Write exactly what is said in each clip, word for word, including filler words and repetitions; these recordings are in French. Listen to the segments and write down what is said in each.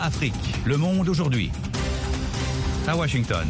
Afrique, le monde aujourd'hui. À Washington.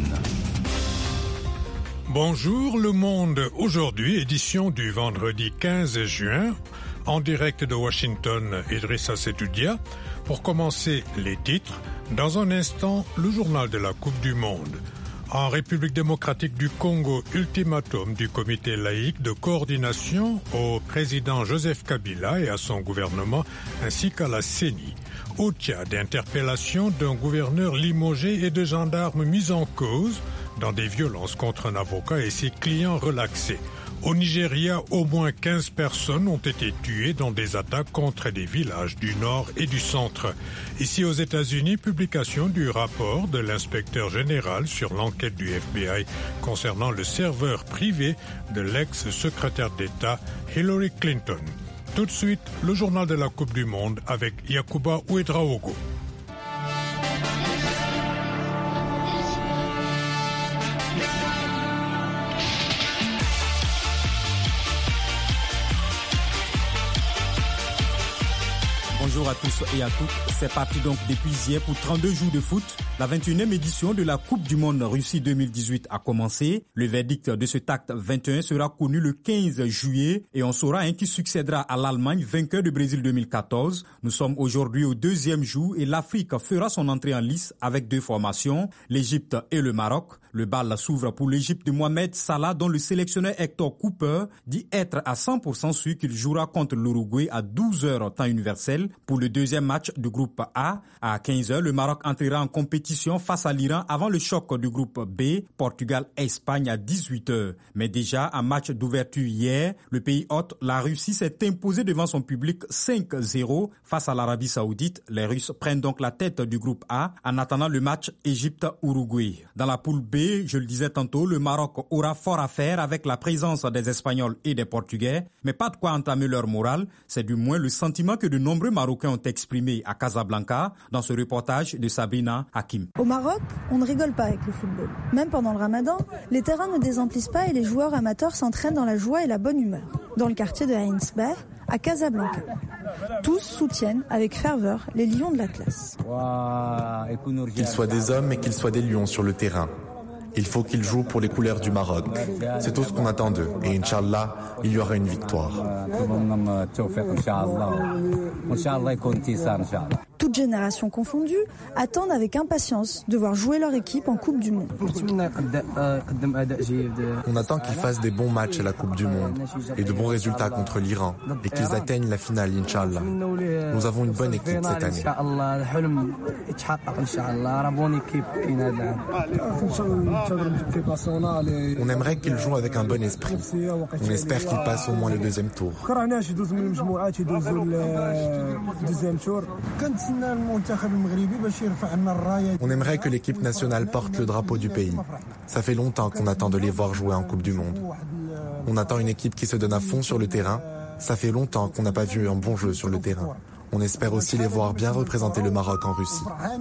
Bonjour le monde aujourd'hui, édition du vendredi quinze juin, en direct de Washington, Idrissa Setoudia. Pour commencer les titres, dans un instant, le journal de la Coupe du Monde. En République démocratique du Congo, ultimatum du comité laïque de coordination au président Joseph Kabila et à son gouvernement, ainsi qu'à la C E N I. Au Tchad, interpellation d'un gouverneur limogé et de gendarmes mis en cause dans des violences contre un avocat et ses clients relaxés. Au Nigeria, au moins quinze personnes ont été tuées dans des attaques contre des villages du nord et du centre. Ici aux États-Unis, publication du rapport de l'inspecteur général sur l'enquête du F B I concernant le serveur privé de l'ex-secrétaire d'État Hillary Clinton. Tout de suite, le journal de la Coupe du Monde avec Yacouba Ouedraogo. Bonjour à tous et à toutes. C'est parti donc depuis hier pour trente-deux jours de foot. La vingt et unième édition de la Coupe du Monde Russie deux mille dix-huit a commencé. Le verdict de cet acte vingt et un sera connu le quinze juillet et on saura hein, qui succédera à l'Allemagne, vainqueur de Brésil deux mille quatorze. Nous sommes aujourd'hui au deuxième jour et l'Afrique fera son entrée en lice avec deux formations, l'Égypte et le Maroc. Le bal s'ouvre pour l'Égypte de Mohamed Salah dont le sélectionneur Hector Cooper dit être à cent pour cent sûr qu'il jouera contre l'Uruguay à douze heures temps universel. Pour le deuxième match du groupe A, à quinze heures, le Maroc entrera en compétition face à l'Iran avant le choc du groupe B, Portugal-Espagne à dix-huit heures. Mais déjà, en match d'ouverture hier, le pays hôte, la Russie, s'est imposé devant son public cinq zéro face à l'Arabie Saoudite. Les Russes prennent donc la tête du groupe A en attendant le match Égypte-Uruguay. Dans la poule B, je le disais tantôt, le Maroc aura fort à faire avec la présence des Espagnols et des Portugais, mais pas de quoi entamer leur morale. C'est du moins le sentiment que de nombreux Marocains ont exprimé à Casablanca dans ce reportage de Sabrina Hakim. Au Maroc, on ne rigole pas avec le football. Même pendant le ramadan, les terrains ne désemplissent pas et les joueurs amateurs s'entraînent dans la joie et la bonne humeur. Dans le quartier de Heinsberg, à Casablanca. Tous soutiennent avec ferveur les lions de l'Atlas. Qu'ils soient des hommes et qu'ils soient des lions sur le terrain. Il faut qu'ils jouent pour les couleurs du Maroc. C'est tout ce qu'on attend d'eux. Et Inch'Allah, il y aura une victoire. Toutes générations confondues attendent avec impatience de voir jouer leur équipe en Coupe du Monde. On attend qu'ils fassent des bons matchs à la Coupe du Monde et de bons résultats contre l'Iran et qu'ils atteignent la finale, Inch'Allah. Nous avons une bonne équipe cette année. On aimerait qu'ils jouent avec un bon esprit. On espère qu'ils passent au moins le deuxième tour. On aimerait que l'équipe nationale porte le drapeau du pays. Ça fait longtemps qu'on attend de les voir jouer en Coupe du Monde. On attend une équipe qui se donne à fond sur le terrain. Ça fait longtemps qu'on n'a pas vu un bon jeu sur le terrain. On espère aussi les voir bien représenter le Maroc en Russie.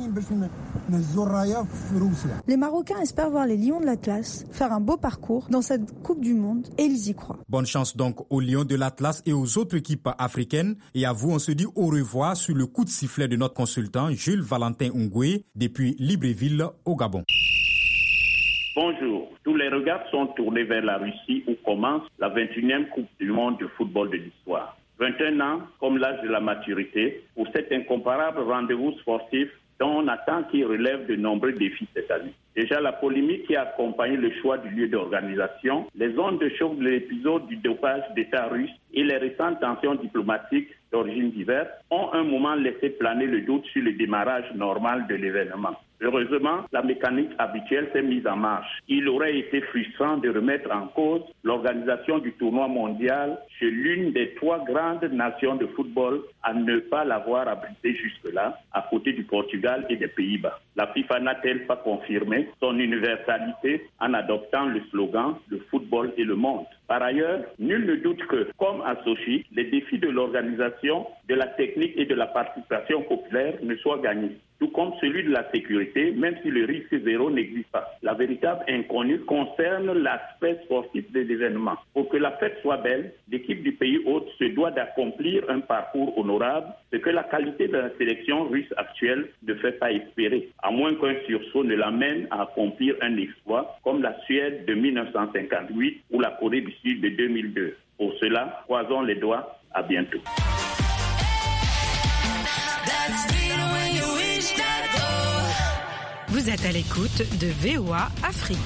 Les Marocains espèrent voir les Lions de l'Atlas faire un beau parcours dans cette Coupe du Monde et ils y croient. Bonne chance donc aux Lions de l'Atlas et aux autres équipes africaines. Et à vous, on se dit au revoir sur le coup de sifflet de notre consultant Jules Valentin Ungwe depuis Libreville au Gabon. Bonjour, tous les regards sont tournés vers la Russie où commence la vingt et unième Coupe du Monde de football de l'histoire. vingt et un ans, comme l'âge de la maturité, pour cet incomparable rendez-vous sportif dont on attend qu'il relève de nombreux défis cette année. Déjà, la polémique qui a accompagné le choix du lieu d'organisation, les ondes de choc de l'épisode du dopage d'État russe et les récentes tensions diplomatiques d'origine diverse ont un moment laissé planer le doute sur le démarrage normal de l'événement. Heureusement, la mécanique habituelle s'est mise en marche. Il aurait été frustrant de remettre en cause l'organisation du tournoi mondial chez l'une des trois grandes nations de football à ne pas l'avoir abrité jusque-là, à côté du Portugal et des Pays-Bas. La FIFA n'a-t-elle pas confirmé son universalité en adoptant le slogan « Le football et le monde ». Par ailleurs, nul ne doute que, comme à Sochi, les défis de l'organisation, de la technique et de la participation populaire ne soient gagnés. tout comme celui de la sécurité, même si le risque zéro n'existe pas. La véritable inconnue concerne l'aspect sportif des événements. Pour que la fête soit belle, l'équipe du pays hôte se doit d'accomplir un parcours honorable, ce que la qualité de la sélection russe actuelle ne fait pas espérer, à moins qu'un sursaut ne l'amène à accomplir un exploit comme la Suède de mille neuf cent cinquante-huit ou la Corée du Sud de deux mille deux. Pour cela, croisons les doigts. À bientôt. Vous êtes à l'écoute de V O A Afrique.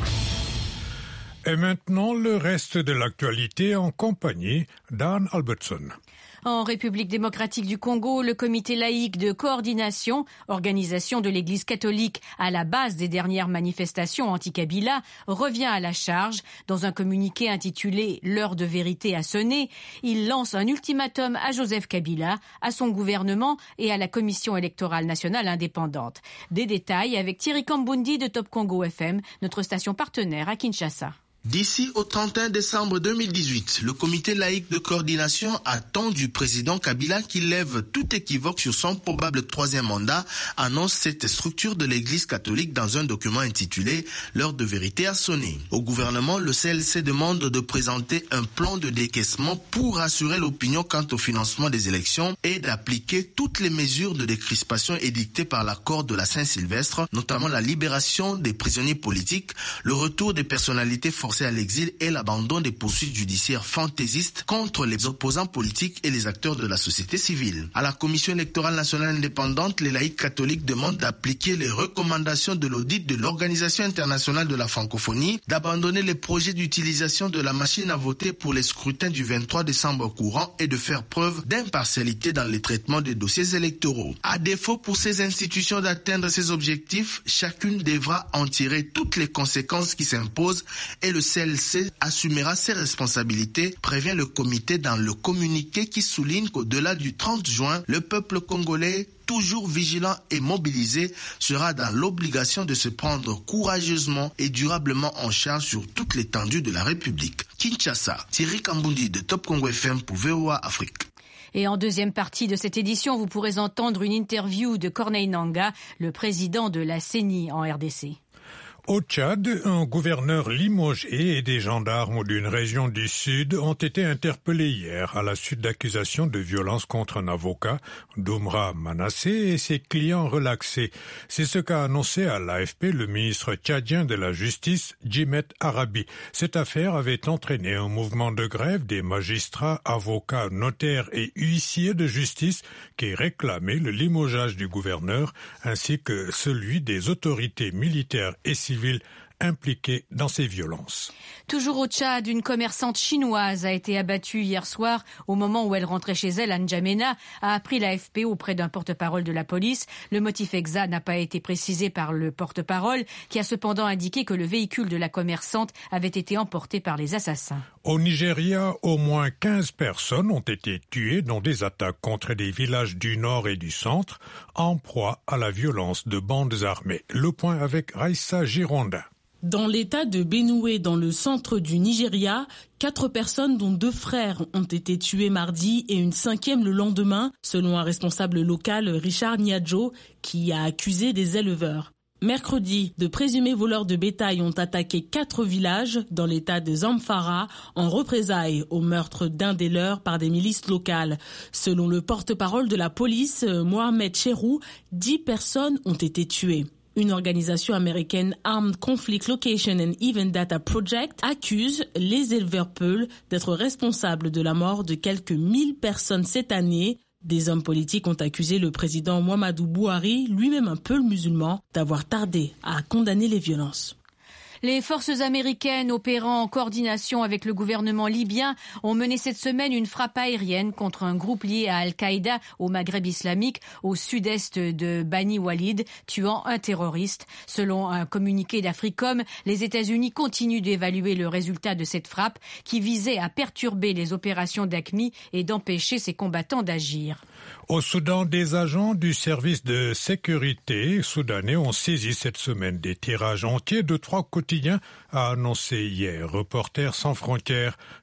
Et maintenant, le reste de l'actualité en compagnie d'Anne Albertson. En République démocratique du Congo, le comité laïque de coordination, organisation de l'Église catholique à la base des dernières manifestations anti-Kabila, revient à la charge. Dans un communiqué intitulé « L'heure de vérité a sonné », il lance un ultimatum à Joseph Kabila, à son gouvernement et à la Commission électorale nationale indépendante. Des détails avec Thierry Kambundi de Top Congo F M, notre station partenaire à Kinshasa. D'ici au trente et un décembre deux mille dix-huit, le comité laïque de coordination attend du président Kabila qu'il lève tout équivoque sur son probable troisième mandat, annonce cette structure de l'Église catholique dans un document intitulé « L'heure de vérité a sonné ». Au gouvernement, le C L C demande de présenter un plan de décaissement pour assurer l'opinion quant au financement des élections et d'appliquer toutes les mesures de décrispation édictées par l'accord de la Saint-Sylvestre, notamment la libération des prisonniers politiques, le retour des personnalités forcées à l'exil et l'abandon des poursuites judiciaires fantaisistes contre les opposants politiques et les acteurs de la société civile. À la Commission électorale nationale indépendante, les laïcs catholiques demandent d'appliquer les recommandations de l'audit de l'Organisation internationale de la francophonie, d'abandonner les projets d'utilisation de la machine à voter pour les scrutins du vingt-trois décembre courant et de faire preuve d'impartialité dans le traitement des dossiers électoraux. À défaut pour ces institutions d'atteindre ces objectifs, chacune devra en tirer toutes les conséquences qui s'imposent et le C L C assumera ses responsabilités, prévient le comité dans le communiqué qui souligne qu'au-delà du trente juin, le peuple congolais, toujours vigilant et mobilisé, sera dans l'obligation de se prendre courageusement et durablement en charge sur toute l'étendue de la République. Kinshasa, Thierry Kambundi de Top Congo F M pour V O A Afrique. Et en deuxième partie de cette édition, vous pourrez entendre une interview de Corneille Nangaa, le président de la C E N I en R D C. Au Tchad, un gouverneur limogé et des gendarmes d'une région du Sud ont été interpellés hier à la suite d'accusations de violence contre un avocat, Doumra Manassé, et ses clients relaxés. C'est ce qu'a annoncé à l'A F P le ministre tchadien de la Justice, Djimet Arabi. Cette affaire avait entraîné un mouvement de grève des magistrats, avocats, notaires et huissiers de justice qui réclamaient le limogeage du gouverneur ainsi que celui des autorités militaires et civiles impliqués dans ces violences. Toujours au Tchad, une commerçante chinoise a été abattue hier soir au moment où elle rentrait chez elle à N'Djamena, a appris l'A F P auprès d'un porte-parole de la police. Le motif exact n'a pas été précisé par le porte-parole, qui a cependant indiqué que le véhicule de la commerçante avait été emporté par les assassins. Au Nigeria, au moins quinze personnes ont été tuées dans des attaques contre des villages du nord et du centre, en proie à la violence de bandes armées. Le point avec Raissa Gironda. Dans l'état de Benue, dans le centre du Nigeria, quatre personnes dont deux frères ont été tués mardi et une cinquième le lendemain, selon un responsable local, Richard Niadjo, qui a accusé des éleveurs. Mercredi, de présumés voleurs de bétail ont attaqué quatre villages dans l'état de Zamfara en représailles au meurtre d'un des leurs par des milices locales. Selon le porte-parole de la police, Mohamed Cherou, dix personnes ont été tuées. Une organisation américaine Armed Conflict Location and Event Data Project accuse les éleveurs Peuls d'être responsables de la mort de quelques mille personnes cette année. Des hommes politiques ont accusé le président Muhammadu Buhari, lui-même un Peul musulman, d'avoir tardé à condamner les violences. Les forces américaines opérant en coordination avec le gouvernement libyen ont mené cette semaine une frappe aérienne contre un groupe lié à Al-Qaïda au Maghreb islamique au sud-est de Bani Walid, tuant un terroriste. Selon un communiqué d'Africom, les États-Unis continuent d'évaluer le résultat de cette frappe qui visait à perturber les opérations d'A Q M I et d'empêcher ses combattants d'agir. Au Soudan, des agents du service de sécurité soudanais ont saisi cette semaine des tirages entiers de trois quotidiens, a annoncé hier Reporters sans frontières,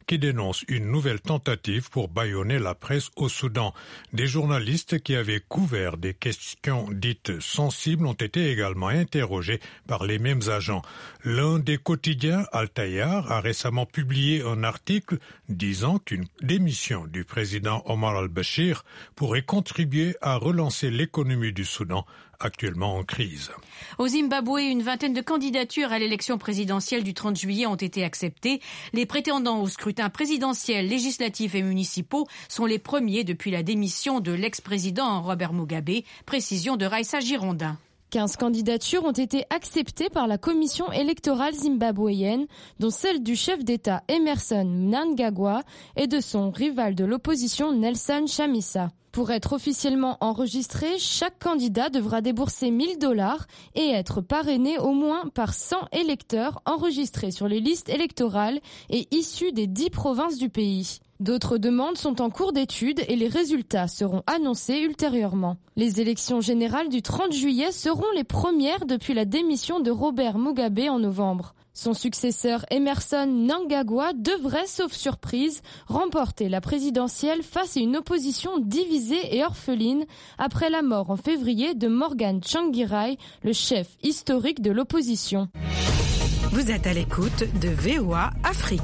qui dénonce une nouvelle tentative pour bâillonner la presse au Soudan. Des journalistes qui avaient couvert des questions dites sensibles ont été également interrogés par les mêmes agents. L'un des quotidiens, Al-Tayar, a récemment publié un article disant qu'une démission du président Omar al-Bashir pourrait contribuer à relancer l'économie du Soudan, actuellement en crise. Au Zimbabwe, une vingtaine de candidatures à l'élection présidentielle du trente juillet ont été acceptées. Les prétendants au scrutin présidentiel, législatif et municipaux sont les premiers depuis la démission de l'ex-président Robert Mugabe. Précision de Raissa Girondin. quinze candidatures ont été acceptées par la commission électorale zimbabwéenne, dont celle du chef d'État Emmerson Mnangagwa et de son rival de l'opposition Nelson Chamisa. Pour être officiellement enregistré, chaque candidat devra débourser mille dollars et être parrainé au moins par cent électeurs enregistrés sur les listes électorales et issus des dix provinces du pays. D'autres demandes sont en cours d'étude et les résultats seront annoncés ultérieurement. Les élections générales du trente juillet seront les premières depuis la démission de Robert Mugabe en novembre. Son successeur Emmerson Mnangagwa devrait, sauf surprise, remporter la présidentielle face à une opposition divisée et orpheline après la mort en février de Morgan Tsvangirai, le chef historique de l'opposition. Vous êtes à l'écoute de V O A Afrique.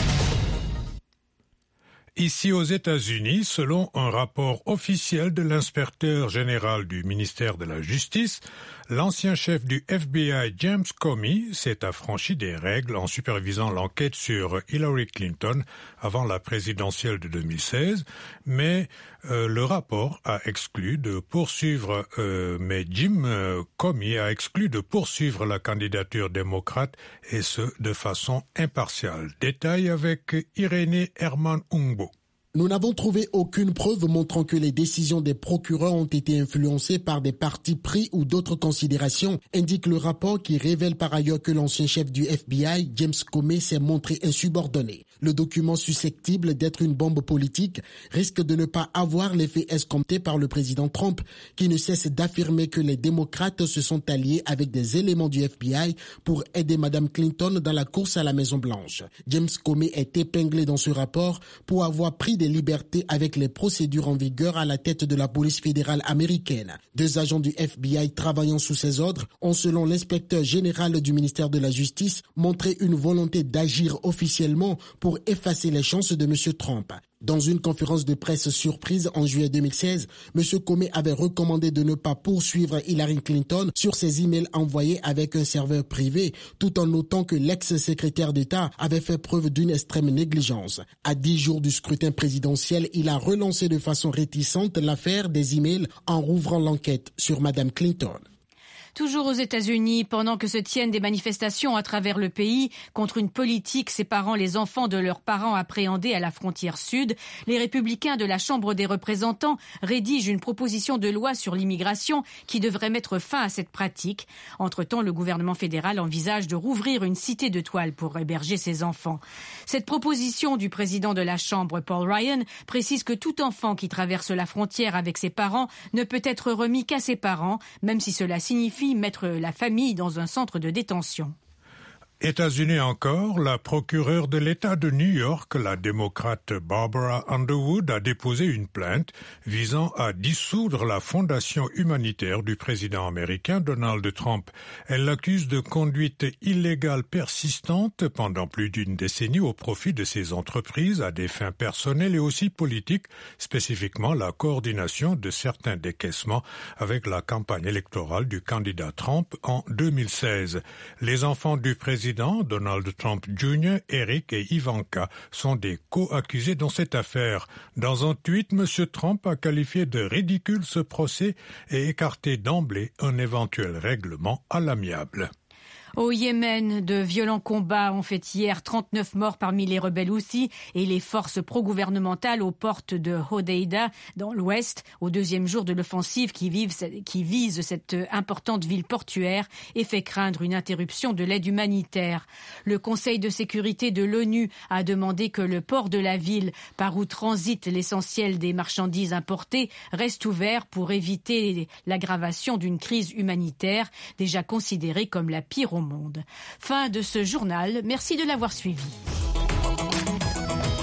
Ici aux États-Unis, selon un rapport officiel de l'inspecteur général du ministère de la Justice, l'ancien chef du F B I, James Comey, s'est affranchi des règles en supervisant l'enquête sur Hillary Clinton avant la présidentielle de deux mille seize, mais euh, le rapport a exclu de poursuivre, euh, mais Jim euh, Comey a exclu de poursuivre la candidature démocrate et ce, de façon impartiale. Détail avec Irénée Herman-Ungbo. Nous n'avons trouvé aucune preuve montrant que les décisions des procureurs ont été influencées par des partis pris ou d'autres considérations, indique le rapport qui révèle par ailleurs que l'ancien chef du F B I, James Comey, s'est montré insubordonné. Le document susceptible d'être une bombe politique risque de ne pas avoir l'effet escompté par le président Trump, qui ne cesse d'affirmer que les démocrates se sont alliés avec des éléments du F B I pour aider Madame Clinton dans la course à la Maison-Blanche. James Comey est épinglé dans ce rapport pour avoir pris des libertés avec les procédures en vigueur à la tête de la police fédérale américaine. Deux agents du F B I travaillant sous ses ordres ont, selon l'inspecteur général du ministère de la Justice, montré une volonté d'agir officiellement pour effacer les chances de M. Trump. Dans une conférence de presse surprise en juillet deux mille seize, M. Comey avait recommandé de ne pas poursuivre Hillary Clinton sur ses emails envoyés avec un serveur privé, tout en notant que l'ex-secrétaire d'État avait fait preuve d'une extrême négligence. À dix jours du scrutin présidentiel, il a relancé de façon réticente l'affaire des emails en rouvrant l'enquête sur Mme Clinton. Toujours aux États-Unis, pendant que se tiennent des manifestations à travers le pays contre une politique séparant les enfants de leurs parents appréhendés à la frontière sud, les républicains de la Chambre des représentants rédigent une proposition de loi sur l'immigration qui devrait mettre fin à cette pratique. Entre-temps, le gouvernement fédéral envisage de rouvrir une cité de toile pour héberger ces enfants. Cette proposition du président de la Chambre, Paul Ryan, précise que tout enfant qui traverse la frontière avec ses parents ne peut être remis qu'à ses parents, même si cela signifie mettre la famille dans un centre de détention. États-Unis encore, la procureure de l'État de New York, la démocrate Barbara Underwood, a déposé une plainte visant à dissoudre la fondation humanitaire du président américain Donald Trump. Elle l'accuse de conduite illégale persistante pendant plus d'une décennie au profit de ses entreprises à des fins personnelles et aussi politiques, spécifiquement la coordination de certains décaissements avec la campagne électorale du candidat Trump en deux mille seize. Les enfants du président Donald Trump junior, Eric et Ivanka sont des co-accusés dans cette affaire. Dans un tweet, M. Trump a qualifié de ridicule ce procès et écarté d'emblée un éventuel règlement à l'amiable. Au Yémen, de violents combats ont fait hier trente-neuf morts parmi les rebelles Houthis et les forces pro-gouvernementales aux portes de Hodeïda, dans l'ouest, au deuxième jour de l'offensive qui, qui vise cette importante ville portuaire et fait craindre une interruption de l'aide humanitaire. Le Conseil de sécurité de l'ONU a demandé que le port de la ville, par où transite l'essentiel des marchandises importées, reste ouvert pour éviter l'aggravation d'une crise humanitaire déjà considérée comme la pire au monde. Fin de ce journal. Merci de l'avoir suivi.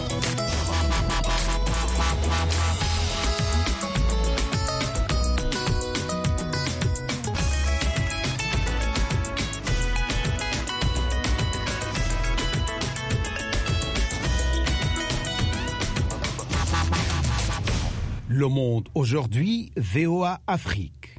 Le Monde aujourd'hui, V O A Afrique.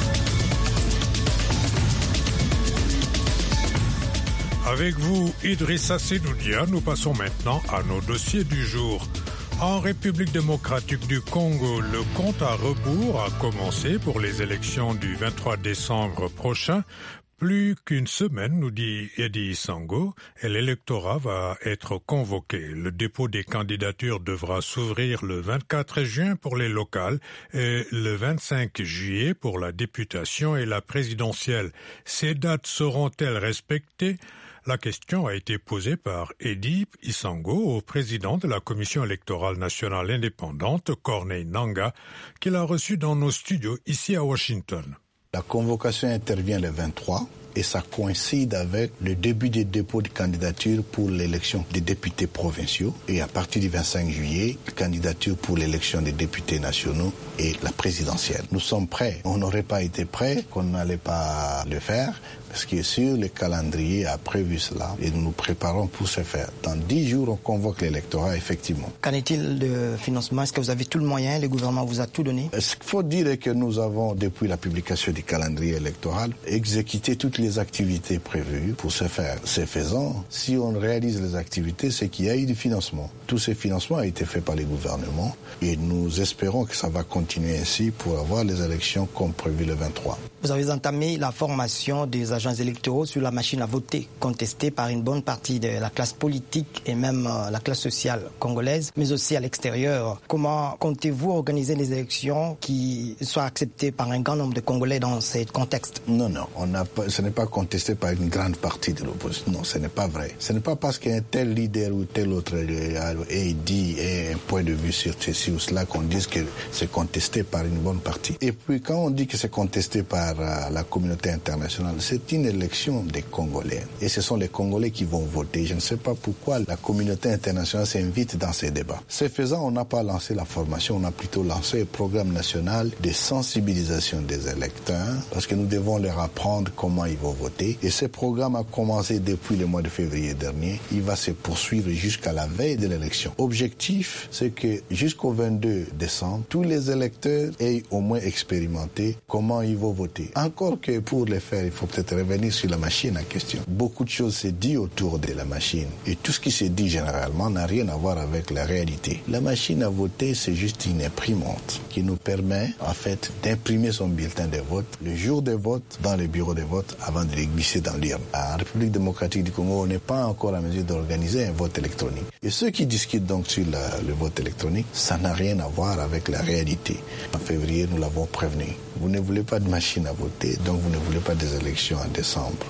Avec vous, Idrissa Sedoudia, nous passons maintenant à nos dossiers du jour. En République démocratique du Congo, le compte à rebours a commencé pour les élections du vingt-trois décembre prochain. Plus qu'une semaine, nous dit Eddie Sango, et l'électorat va être convoqué. Le dépôt des candidatures devra s'ouvrir le vingt-quatre juin pour les locales et le vingt-cinq juillet pour la députation et la présidentielle. Ces dates seront-elles respectées ? La question a été posée par Eddie Isango au président de la Commission électorale nationale indépendante, Corneille Nangaa, qu'il a reçu dans nos studios ici à Washington. La convocation intervient le vingt-trois et ça coïncide avec le début des dépôts de candidatures pour l'élection des députés provinciaux et à partir du vingt-cinq juillet, candidature pour l'élection des députés nationaux et la présidentielle. Nous sommes prêts. On n'aurait pas été prêts qu'on n'allait pas le faire parce que sur le calendrier a prévu cela et nous nous préparons pour ce faire. Dans dix jours, on convoque l'électorat, effectivement. Qu'en est-il de financement? Est-ce que vous avez tout le moyen? Le gouvernement vous a tout donné? Ce qu'il faut dire est que nous avons, depuis la publication du calendrier électoral, exécuté toutes les activités prévues pour ce faire. Ce faisant, si on réalise les activités, c'est qu'il y a eu du financement. Tous ces financements ont été faits par les gouvernements et nous espérons que ça va continuer ainsi pour avoir les élections comme prévu le vingt-trois. Vous avez entamé la formation des agents électoraux sur la machine à voter, contestée par une bonne partie de la classe politique et même euh, la classe sociale congolaise, mais aussi à l'extérieur. Comment comptez-vous organiser les élections qui soient acceptées par un grand nombre de Congolais dans ce contexte? Non, non, on n'a pas, ce n'est pas contesté par une grande partie de l'opposition. Non, ce n'est pas vrai. Ce n'est pas parce qu'un tel leader ou tel autre ait dit ait un point de vue sur ceci ou cela qu'on dise que c'est contesté par une bonne partie. Et puis quand on dit que c'est contesté par euh, la communauté internationale, c'est une élection des Congolais. Et ce sont les Congolais qui vont voter. Je ne sais pas pourquoi la communauté internationale s'invite dans ces débats. Ce faisant, on n'a pas lancé la formation, on a plutôt lancé un programme national de sensibilisation des électeurs parce que nous devons leur apprendre comment ils vont voter. Et ce programme a commencé depuis le mois de février dernier. Il va se poursuivre jusqu'à la veille de l'élection. Objectif, c'est que jusqu'au vingt-deux décembre, tous les électeurs aient au moins expérimenté comment ils vont voter. Encore que pour le faire, il faut peut-être revenir sur la machine en question. Beaucoup de choses se disent autour de la machine. Et tout ce qui se dit généralement n'a rien à voir avec la réalité. La machine à voter, c'est juste une imprimante qui nous permet, en fait, d'imprimer son bulletin de vote le jour de vote dans les bureaux de vote avant de les glisser dans l'urne. En République démocratique du Congo, on n'est pas encore en mesure d'organiser un vote électronique. Et ceux qui discutent donc sur la, le vote électronique, ça n'a rien à voir avec la réalité. En février, nous l'avons prévenu. Vous ne voulez pas de machine à voter, donc vous ne voulez pas des élections en décembre.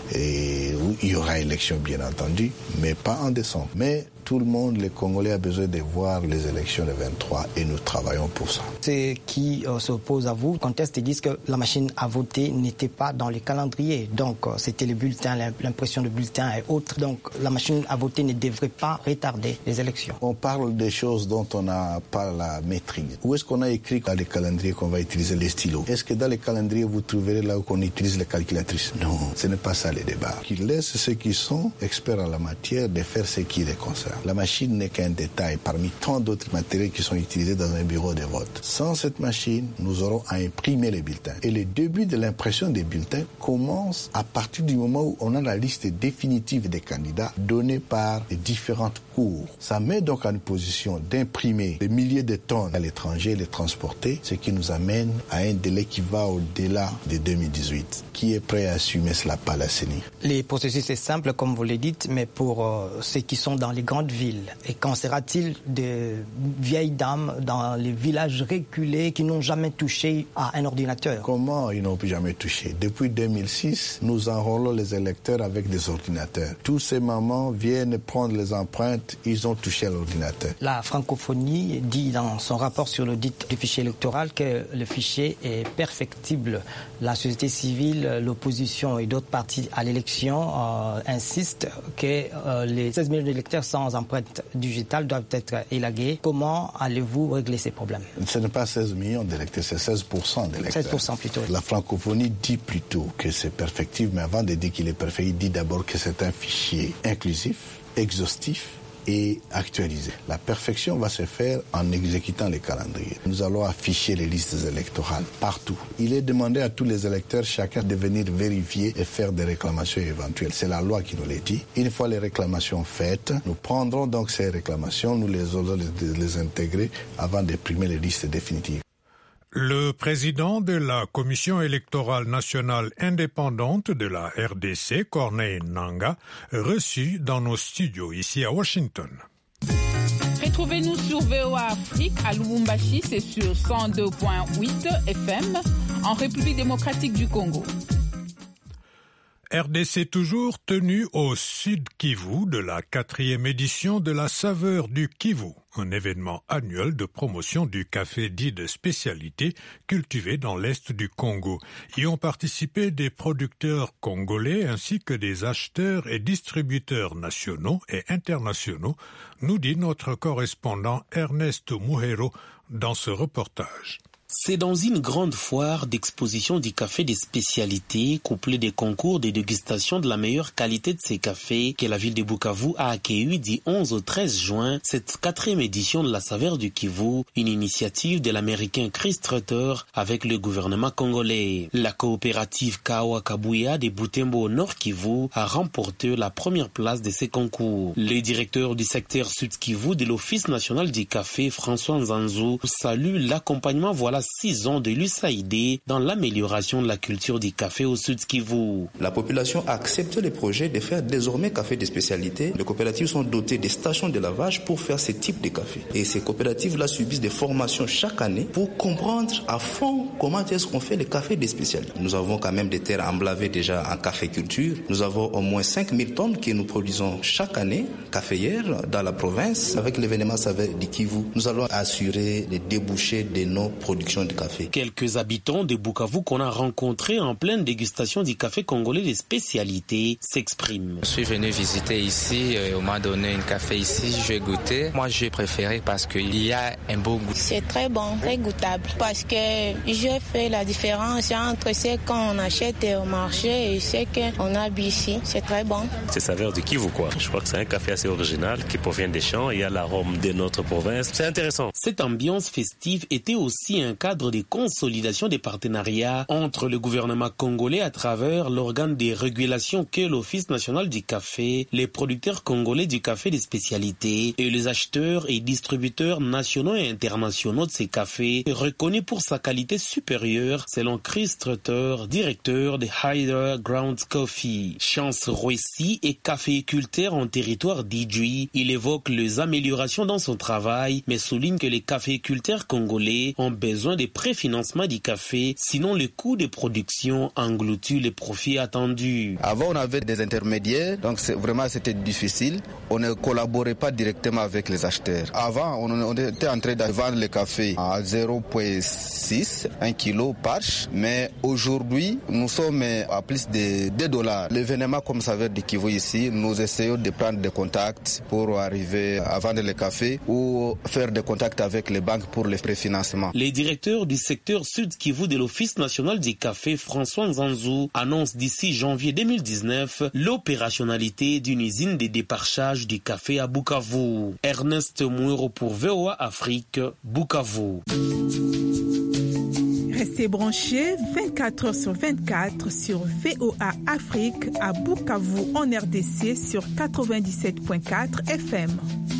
Et il y aura élection, bien entendu, mais pas en décembre. Mais tout le monde, les Congolais, a besoin de voir les élections le vingt-trois et nous travaillons pour ça. Ceux qui euh, s'opposent à vous contestent et disent que la machine à voter n'était pas dans les calendriers. Donc euh, c'était les bulletins, l'impression de bulletins et autres. Donc la machine à voter ne devrait pas retarder les élections. On parle des choses dont on n'a pas la maîtrise. Où est-ce qu'on a écrit dans les calendriers qu'on va utiliser les stylos? Est-ce que dans les calendriers, vous trouverez là où on utilise les calculatrices? Non, ce n'est pas ça le débat. Qu'ils laissent ceux qui sont experts en la matière de faire ce qui les concerne. La machine n'est qu'un détail parmi tant d'autres matériels qui sont utilisés dans un bureau de vote. Sans cette machine, nous aurons à imprimer les bulletins. Et le début de l'impression des bulletins commence à partir du moment où on a la liste définitive des candidats donnée par les différentes cours. Ça met donc en position d'imprimer des milliers de tonnes à l'étranger, les transporter, ce qui nous amène à un délai qui va au-delà de deux mille dix-huit. Qui est prêt à assumer cela par la C E N I? Les processus c'est simple, comme vous le dites, mais pour euh, ceux qui sont dans les grandes villes, et qu'en sera-t-il de vieilles dames dans les villages reculés qui n'ont jamais touché à un ordinateur? Comment ils n'ont jamais touché? Depuis deux mille six, nous enrôlons les électeurs avec des ordinateurs. Tous ces mamans viennent prendre les empreintes, ils ont touché à l'ordinateur. La francophonie dit dans son rapport sur l'audit du fichier électoral que le fichier est perfectible. La société civile, l'opposition et d'autres partis à l'élection euh, insistent que euh, les seize millions d'électeurs sans empreinte digitale doivent être élagués. Comment allez-vous régler ces problèmes? Ce n'est pas seize millions d'électeurs, c'est seize pour cent d'électeurs. seize pour cent plutôt. La francophonie dit plutôt que c'est perfectible, mais avant de dire qu'il est perfect, il dit d'abord que c'est un fichier inclusif, exhaustif et actualisé. La perfection va se faire en exécutant les calendriers. Nous allons afficher les listes électorales partout. Il est demandé à tous les électeurs, chacun, de venir vérifier et faire des réclamations éventuelles. C'est la loi qui nous l'a dit. Une fois les réclamations faites, nous prendrons donc ces réclamations, nous les allons les, les intégrer avant d'imprimer les listes définitives. Le président de la Commission électorale nationale indépendante de la R D C, Corneille Nangaa, reçu dans nos studios ici à Washington. Retrouvez-nous sur V O A Afrique à Lubumbashi, c'est sur cent deux virgule huit F M, en République démocratique du Congo. R D C toujours tenu au Sud Kivu de la quatrième édition de la Saveur du Kivu, un événement annuel de promotion du café dit de spécialité cultivé dans l'Est du Congo. Y ont participé des producteurs congolais ainsi que des acheteurs et distributeurs nationaux et internationaux, nous dit notre correspondant Ernest Muhero dans ce reportage. C'est dans une grande foire d'exposition du café des spécialités, couplée des concours de dégustation de la meilleure qualité de ces cafés, que la ville de Bukavu a accueilli du onze au treize juin cette quatrième édition de la Saveur du Kivu, une initiative de l'américain Chris Trutter avec le gouvernement congolais. La coopérative Kawa Kabuya de Butembo au Nord Kivu a remporté la première place de ces concours. Le directeur du secteur Sud Kivu de l'Office national du café, François Nzanzu, salue l'accompagnement voilà six ans de l'U S A I D dans l'amélioration de la culture du café au Sud Kivu. La population a accepté le projet de faire désormais café de spécialité. Les coopératives sont dotées de stations de lavage pour faire ce type de café. Et ces coopératives-là subissent des formations chaque année pour comprendre à fond comment est-ce qu'on fait le café de spécialité. Nous avons quand même des terres emblavées déjà en caféculture. Nous avons au moins cinq mille tonnes que nous produisons chaque année, caféières, dans la province. Avec l'événement Saveur du Kivu, nous allons assurer les débouchés de nos productions de café. Quelques habitants de Bukavu qu'on a rencontrés en pleine dégustation du café congolais de spécialité s'expriment. Je suis venu visiter ici, on m'a donné un café ici, j'ai goûté. Moi j'ai préféré parce qu'il y a un beau goût. C'est très bon, très goûtable parce que je fais la différence entre ce qu'on achète au marché et ce qu'on a ici. C'est très bon. C'est Saveur du Kivu quoi. Je crois que c'est un café assez original qui provient des champs. Il y a l'arôme de notre province. C'est intéressant. Cette ambiance festive était aussi un cadre de consolidation des partenariats entre le gouvernement congolais à travers l'organe de régulation qu'est l'Office national du café, les producteurs congolais du café des spécialités et les acheteurs et distributeurs nationaux et internationaux de ces cafés, reconnus pour sa qualité supérieure selon Chris Trutter, directeur de Hyder Ground Coffee. Chance Roissy est caféiculteur en territoire d'Idjui. Il évoque les améliorations dans son travail, mais souligne que les caféiculteurs congolais ont besoin des préfinancements du café, sinon le coût de production engloutit les profits attendus. Avant, on avait des intermédiaires, donc c'est, vraiment c'était difficile. On ne collaborait pas directement avec les acheteurs. Avant, on, on était en train de vendre le café à zéro virgule six, un kilo parche, mais aujourd'hui, nous sommes à plus de deux dollars. L'événement comme Saveur du Kivu ici, nous essayons de prendre des contacts pour arriver à vendre le café ou faire des contacts avec les banques pour les préfinancements. Les directeur du secteur Sud Kivu de l'Office national du café, François Nzanzu, annonce d'ici janvier deux mille dix-neuf l'opérationnalité d'une usine de déparchage du café à Bukavu. Ernest Muero pour V O A Afrique, Bukavu. Restez branchés vingt-quatre heures sur vingt-quatre sur V O A Afrique à Bukavu en R D C sur quatre-vingt-dix-sept virgule quatre F M.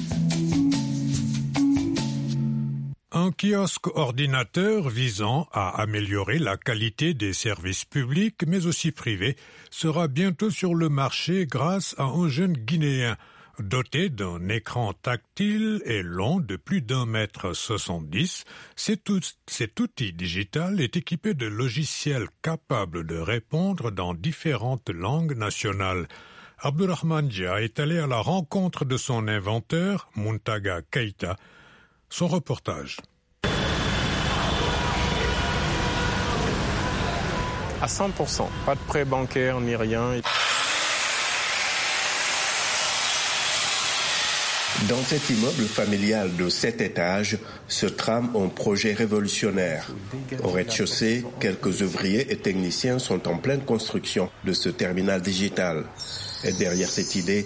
Un kiosque ordinateur visant à améliorer la qualité des services publics, mais aussi privés, sera bientôt sur le marché grâce à un jeune Guinéen. Doté d'un écran tactile et long de plus d'un mètre soixante-dix, cet outil, cet outil digital est équipé de logiciels capables de répondre dans différentes langues nationales. Abdurrahman Dia est allé à la rencontre de son inventeur, Muntaga Keita. Son reportage. À cent pour cent, pas de prêt bancaire ni rien. Dans cet immeuble familial de sept étages se trame un projet révolutionnaire. Au rez-de-chaussée, quelques ouvriers et techniciens sont en pleine construction de ce terminal digital. Et derrière cette idée,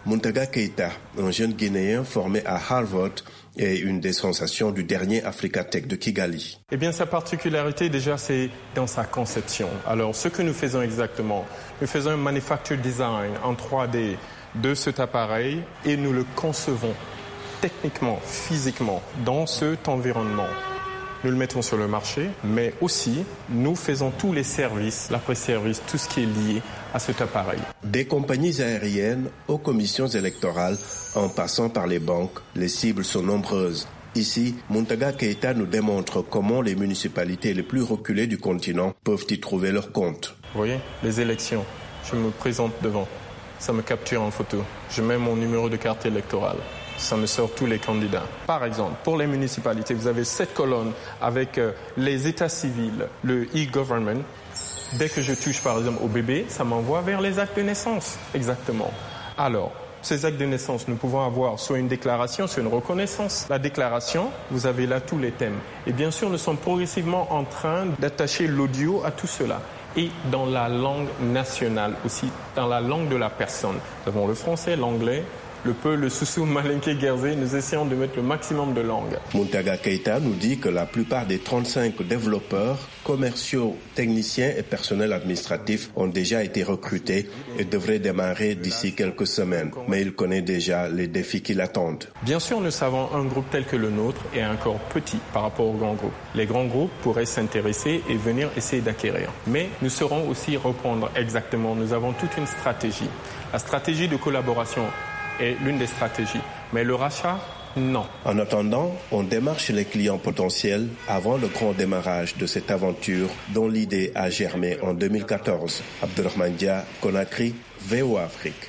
Muntaga Keita, un jeune Guinéen formé à Harvard, est une des sensations du dernier Africa Tech de Kigali. Eh bien, sa particularité, déjà, c'est dans sa conception. Alors, ce que nous faisons exactement, nous faisons un manufacture design en trois D de cet appareil et nous le concevons techniquement, physiquement, dans cet environnement. Nous le mettons sur le marché, mais aussi, nous faisons tous les services, l'après-service, tout ce qui est lié à cet appareil. Des compagnies aériennes aux commissions électorales, en passant par les banques, les cibles sont nombreuses. Ici, Muntaga Keita nous démontre comment les municipalités les plus reculées du continent peuvent y trouver leur compte. Vous voyez, les élections, je me présente devant, ça me capture en photo, je mets mon numéro de carte électorale. Ça me sort tous les candidats. Par exemple, pour les municipalités, vous avez cette colonne avec euh, les états civils, le e-government. Dès que je touche par exemple au bébé, ça m'envoie vers les actes de naissance. Exactement. Alors, ces actes de naissance, nous pouvons avoir soit une déclaration, soit une reconnaissance. La déclaration, vous avez là tous les thèmes. Et bien sûr, nous sommes progressivement en train d'attacher l'audio à tout cela. Et dans la langue nationale aussi, dans la langue de la personne. Nous avons le français, l'anglais, le peu, le soussou, malinké, guerzé, nous essayons de mettre le maximum de langues. Muntaga Keita nous dit que la plupart des trente-cinq développeurs, commerciaux, techniciens et personnels administratifs ont déjà été recrutés et devraient démarrer d'ici quelques semaines. Mais il connaît déjà les défis qui l'attendent. Bien sûr, nous savons un groupe tel que le nôtre est encore petit par rapport aux grands groupes. Les grands groupes pourraient s'intéresser et venir essayer d'acquérir. Mais nous saurons aussi répondre exactement. Nous avons toute une stratégie. La stratégie de collaboration est l'une des stratégies. Mais le rachat, non. En attendant, on démarche les clients potentiels avant le grand démarrage de cette aventure dont l'idée a germé en deux mille quatorze. Abdelrahman Dia, Conakry, V O A Afrique.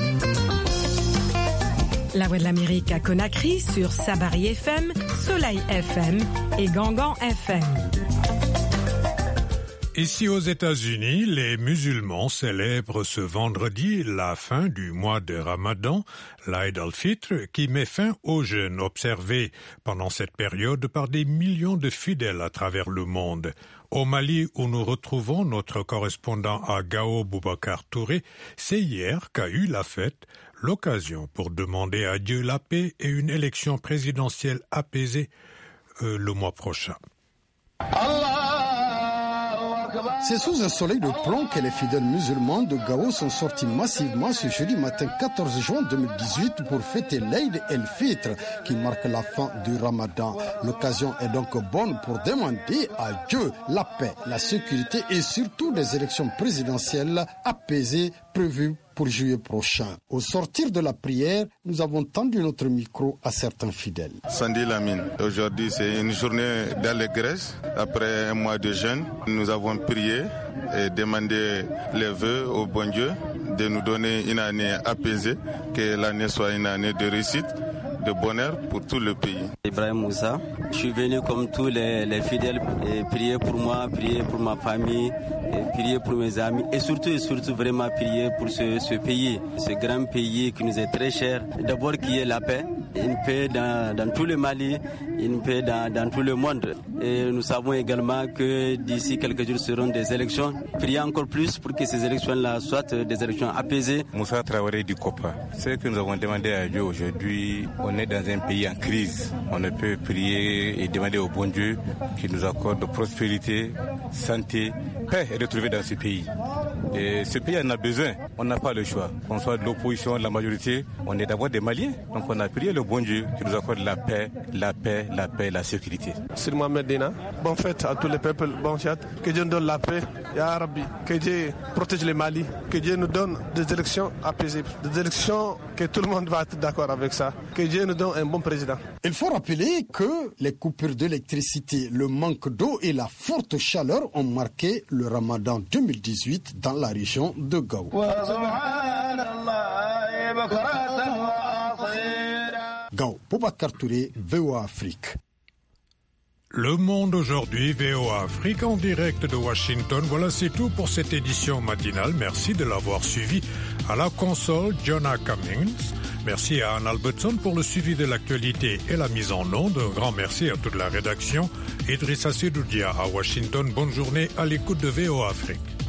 La Voix de l'Amérique à Conakry sur Sabari F M, Soleil F M et Gangan F M. Ici aux États-Unis, les musulmans célèbrent ce vendredi la fin du mois de Ramadan, l'Aïd al-Fitr, qui met fin au jeûne observé pendant cette période par des millions de fidèles à travers le monde. Au Mali, où nous retrouvons notre correspondant à Gao, Boubacar Touré, c'est hier qu'a eu la fête l'occasion pour demander à Dieu la paix et une élection présidentielle apaisée euh, le mois prochain. Allah! C'est sous un soleil de plomb que les fidèles musulmans de Gao sont sortis massivement ce jeudi matin quatorze juin deux mille dix-huit pour fêter l'Aïd el-Fitr qui marque la fin du Ramadan. L'occasion est donc bonne pour demander à Dieu la paix, la sécurité et surtout des élections présidentielles apaisées prévues pour juillet prochain. Au sortir de la prière, nous avons tendu notre micro à certains fidèles. Sandi Lamine, aujourd'hui c'est une journée d'allégresse. Après un mois de jeûne, nous avons prié et demandé les vœux au bon Dieu de nous donner une année apaisée, que l'année soit une année de réussite, de bonheur pour tout le pays. Ibrahim Moussa, je suis venu comme tous les, les fidèles et prier pour moi, prier pour ma famille, et prier pour mes amis et surtout et surtout vraiment prier pour ce, ce pays, ce grand pays qui nous est très cher. D'abord qui est la paix, une paix dans, dans tout le Mali, une paix dans, dans tout le monde. Et nous savons également que d'ici quelques jours seront des élections. Prier encore plus pour que ces élections-là soient des élections apaisées. Moussa Traoré du Copa. Ce que nous avons demandé à Dieu aujourd'hui, on est dans un pays en crise. On ne peut prier et demander au bon Dieu qu'il nous accorde prospérité, santé, paix et retrouver dans ce pays. Et ce pays en a besoin. On n'a pas le choix. Qu'on soit de l'opposition, de la majorité, on est d'abord des Maliens. Donc on a prié le bon Dieu qui nous accorde la paix, la paix, la paix, la sécurité. C'est Mohamed Dina. Bonne fête à tous les peuples. Bon chat. Que Dieu nous donne la paix. Ya Rabbi. Que Dieu protège le Mali. Que Dieu nous donne des élections apaisées. Des élections que tout le monde va être d'accord avec ça. Que Dieu nous donne un bon président. Il faut rappeler que les coupures d'électricité, le manque d'eau et la forte chaleur ont marqué le Ramadan deux mille dix-huit dans la région de Gao. Gao, Boubacar Touré, V O A Afrique. Le Monde aujourd'hui, V O A Afrique en direct de Washington. Voilà, c'est tout pour cette édition matinale. Merci de l'avoir suivi. À la console, Jonah Cummings. Merci à Anne Albertson pour le suivi de l'actualité et la mise en onde. Un grand merci à toute la rédaction. Idrissa Sedoudia à Washington. Bonne journée à l'écoute de V O A Afrique.